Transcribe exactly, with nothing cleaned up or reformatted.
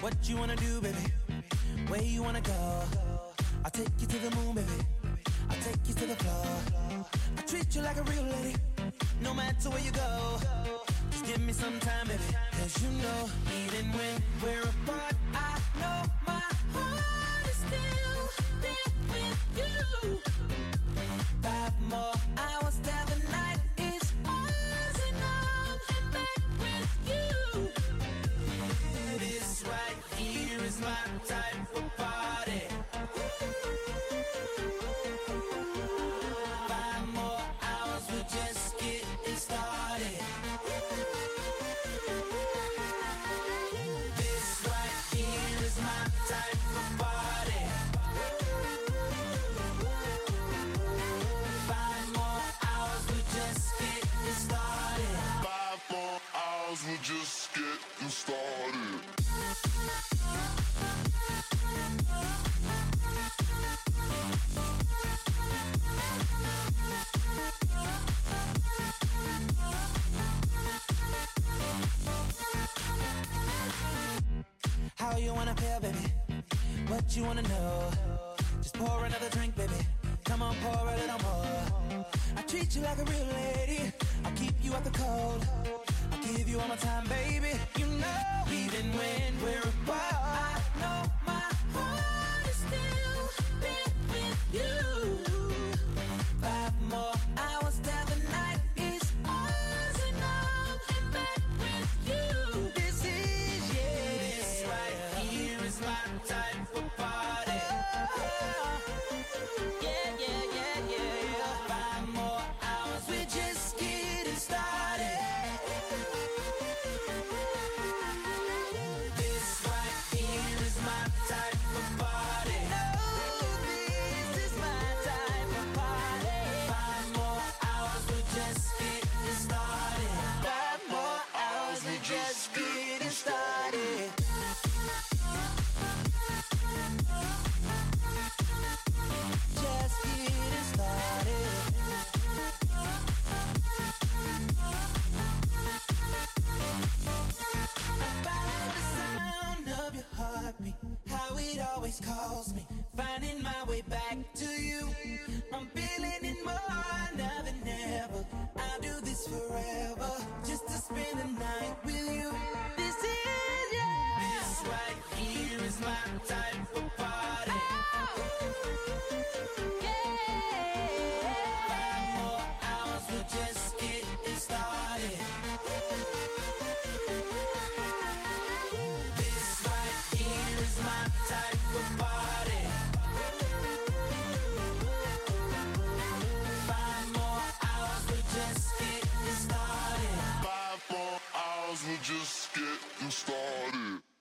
What you wanna do, baby? Where you wanna go? I'll take you to the moon, baby. I'll take you to the floor. I treat you like a real lady, no matter where you go. Just give me some time, baby. Cause you know, even when we're apart, I know my heart is still there with you. Five more hours till the night is ours, and I'm in bed with you. This right here is my type of party. Five more hours, we're just getting started. This right here is my type of party. Five more hours, we're just getting started. Five more hours, we're just getting started. How you wanna feel, baby? What you wanna know? Just pour another drink, baby. Come on, pour a little more. I treat you like a real lady. I'll keep you out the cold. I'll give you all my time, baby. You know, even when we're apart, I know my heart is still there with you. Five more hours till the night is ours, and I'm in bed with you. This is, yeah, this right here is my type of party. Yeah, yeah, yeah, yeah, yeah. Five more hours, we're just getting started. This right here is my type of party. No, this is my type of party. Five more hours, we're just getting started. Five more hours, we're just getting started. Just getting started. By the sound of your heartbeat, how it always calls me, finding my way back to you. I'm feeling it more now than ever. I'll do this forever, just to spend the night with you. This is, yeah, this right here is my type